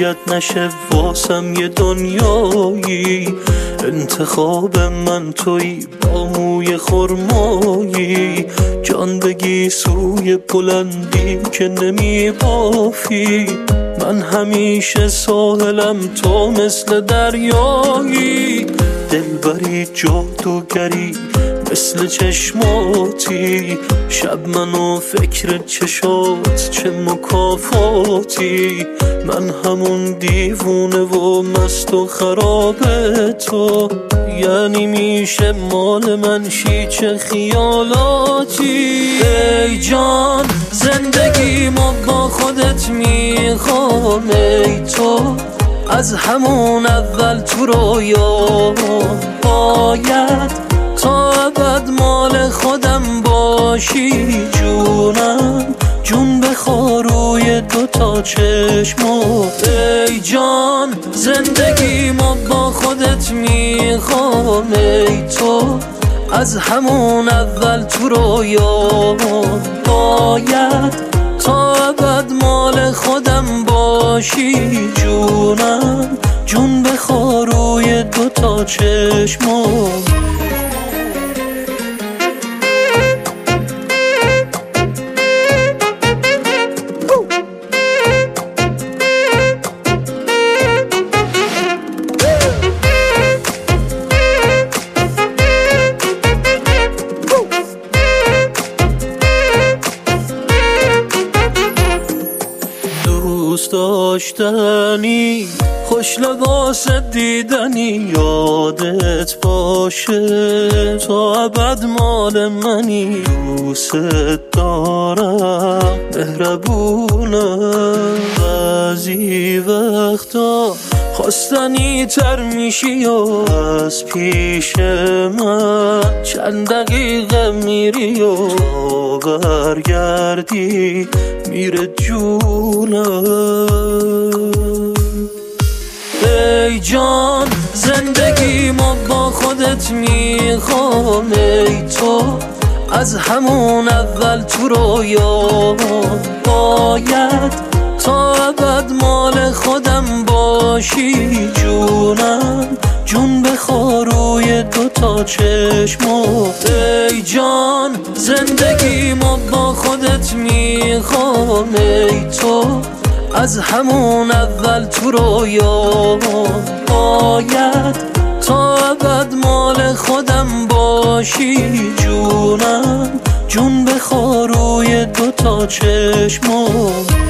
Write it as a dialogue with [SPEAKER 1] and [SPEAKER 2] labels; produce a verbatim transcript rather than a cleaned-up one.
[SPEAKER 1] شاید نشه واسم یه دنیایی، انتخاب من تویی با موی خرمایی، جان بگی سوی بلندی که نمی بافی، من همیشه ساحلم تو مثل دریایی، دلبری جادوگری مثل چشماتی، شب منو فکر چشات چه مکافاتی، من همون دیوونه و مست و خراب تو، یعنی میشه مال من شی چه خیالاتی. ای جان زندگیمو با خودت میخوام، ای تو از همون اول تو رویا باید تا ابد مال خودم باشی، جونم جون بخور روی دوتا چشمات. ای جان زندگیمو با خودت میخوام، ای تو از همون اول تو رویا باید تا ابد مال خودم باشی، جونم جون بخور روی دوتا چشمات. دوست داشتنی خوش لباس دیدنی، یادت باشه تا ابد مال منی، دوست دارم مهربونم، بعضی وقتا خواستنی تر میشی و از پیش من چند دقیقه میری و تا برگردی میره جونم. ای جان زندگیمو با خودت میخوام، ای تو از همون اول تو رویا باید تا ابد مال خودم باشی، جونم جون بخور روی دوتا چشمات. ای جان زندگیمو با خودت میخوام، ای تو از همون اول تو رویا باید تا ابد مال خودم باشی، جونم جون بخور روی دوتا چشمات.